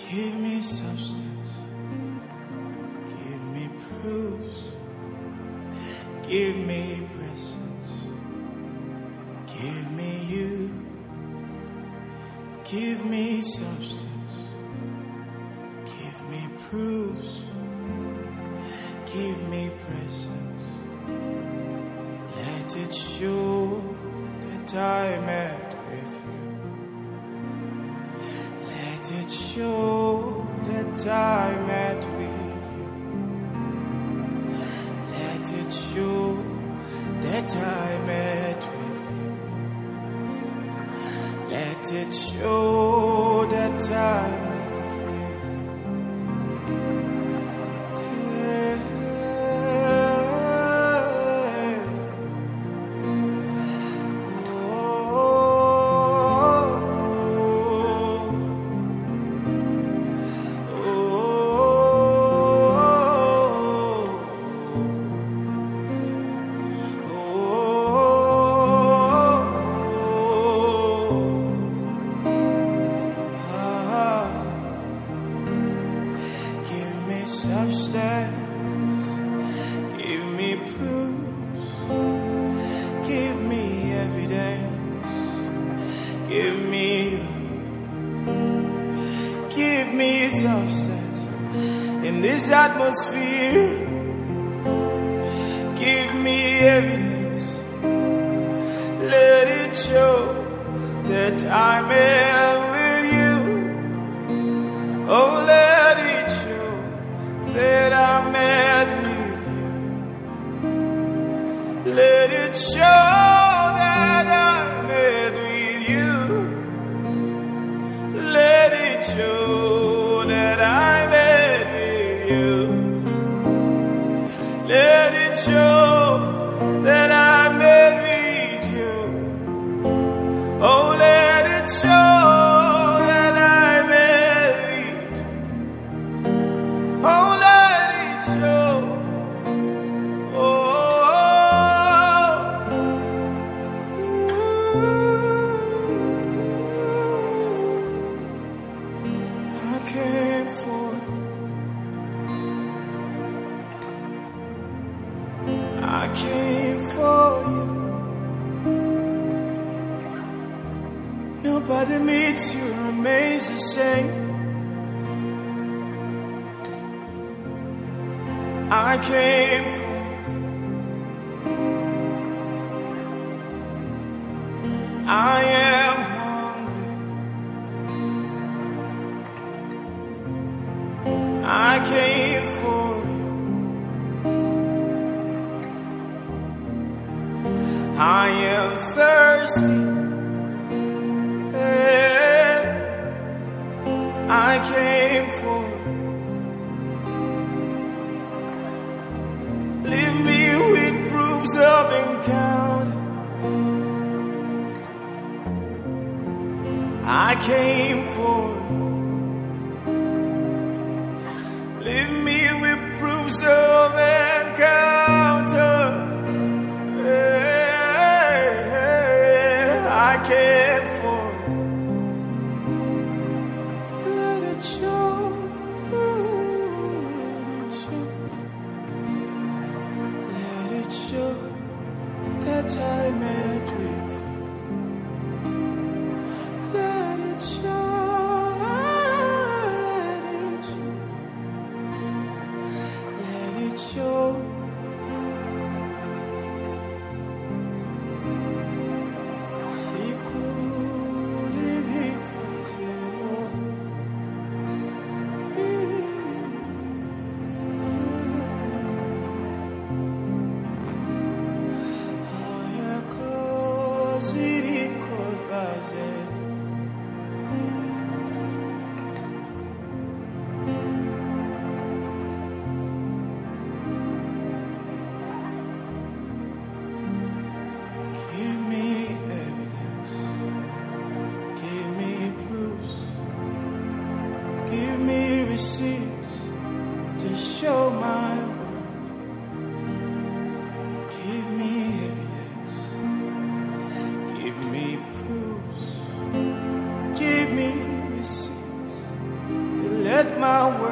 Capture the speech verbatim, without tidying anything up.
Give me substance, give me proofs, give me presence, give me you, give me substance, give me proofs, give me presence. Let it show that I met with you. Let it show that I met with you. Let it show that I met with you. Let it show that I met with you. Substance, give me proofs, give me evidence, give me, give me substance in this atmosphere, give me evidence, let it show that I'm in with you, oh let it show that I met with you. Let it show that I met with you. Let it show that I met with you. Let it show that I met with you. Oh, let it show. I came for you. Nobody meets you, remains the same. I came for you. I am hungry. I came for you. I am thirsty. I came for you. Leave me with proofs of encounter. I came for you. Leave me with proofs of encounter. I came for you. Let it show, let it show, let it show that I met with you. Let it show, let it show, let it show. Give me evidence, give me proofs, give me receipts to show my work. Give me evidence, give me proofs, give me receipts to get my